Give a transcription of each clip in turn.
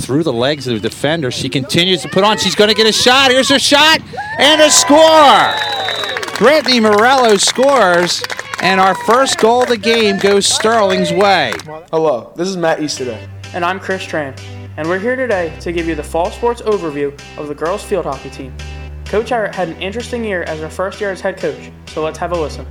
through the legs of the defender. She continues to put on. She's going to get a shot. Here's her shot and a score. Brittany Morello scores, and our first goal of the game goes Sterling's way. Hello, this is Matt Easterday. And I'm Chris Tran, and we're here today to give you the fall sports overview of the girls field hockey team. Coach Arrett had an interesting year as her first year as head coach, so let's have a listen.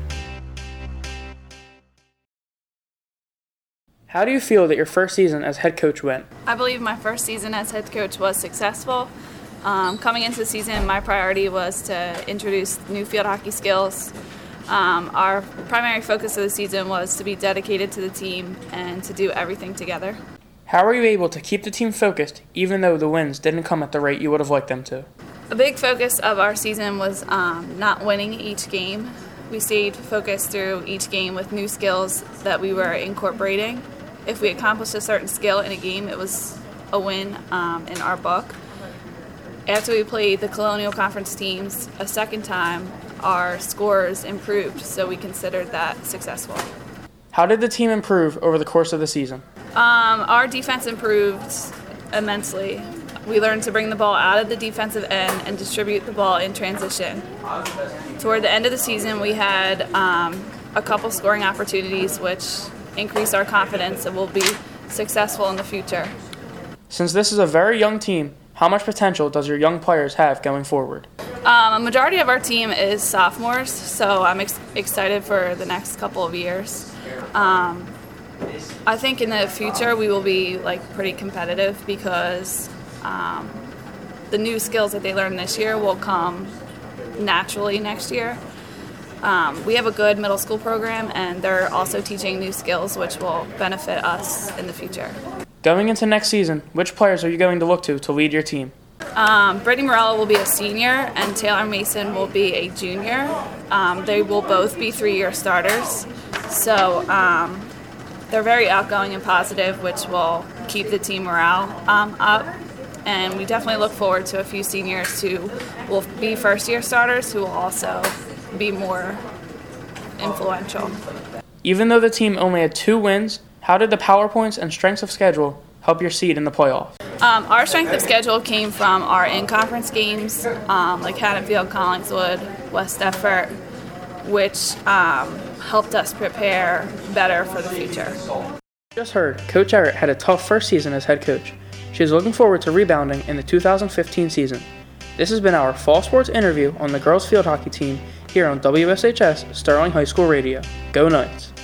How do you feel that your first season as head coach went? I believe my first season as head coach was successful. Coming into the season, my priority was to introduce new field hockey skills. Our primary focus of the season was to be dedicated to the team and to do everything together. How were you able to keep the team focused even though the wins didn't come at the rate you would have liked them to? A big focus of our season was not winning each game. We stayed focused through each game with new skills that we were incorporating. If we accomplished a certain skill in a game, it was a win in our book. After we played the Colonial Conference teams a second time, our scores improved, so we considered that successful. How did the team improve over the course of the season? Our defense improved immensely. We learned to bring the ball out of the defensive end and distribute the ball in transition. Toward the end of the season, we had a couple scoring opportunities, which increased our confidence and will be successful in the future. Since this is a very young team, how much potential does your young players have going forward? A majority of our team is sophomores, so I'm excited for the next couple of years. I think in the future we will be pretty competitive because the new skills that they learn this year will come naturally next year. We have a good middle school program, and they're also teaching new skills which will benefit us in the future. Going into next season, which players are you going to look to lead your team? Brittany Morello will be a senior, and Taylor Mason will be a junior. They will both be 3-year starters. So they're very outgoing and positive, which will keep the team morale up. And we definitely look forward to a few seniors who will be first-year starters who will also be more influential. Even though the team only had 2 wins, how did the PowerPoints and strengths of schedule help your seed in the playoffs? Our strength of schedule came from our in-conference games, like Haddonfield, Collingswood, West Effort, which helped us prepare better for the future. Just heard, Coach Arrett had a tough first season as head coach. She is looking forward to rebounding in the 2015 season. This has been our Fall Sports interview on the girls field hockey team here on WSHS Sterling High School Radio. Go Knights!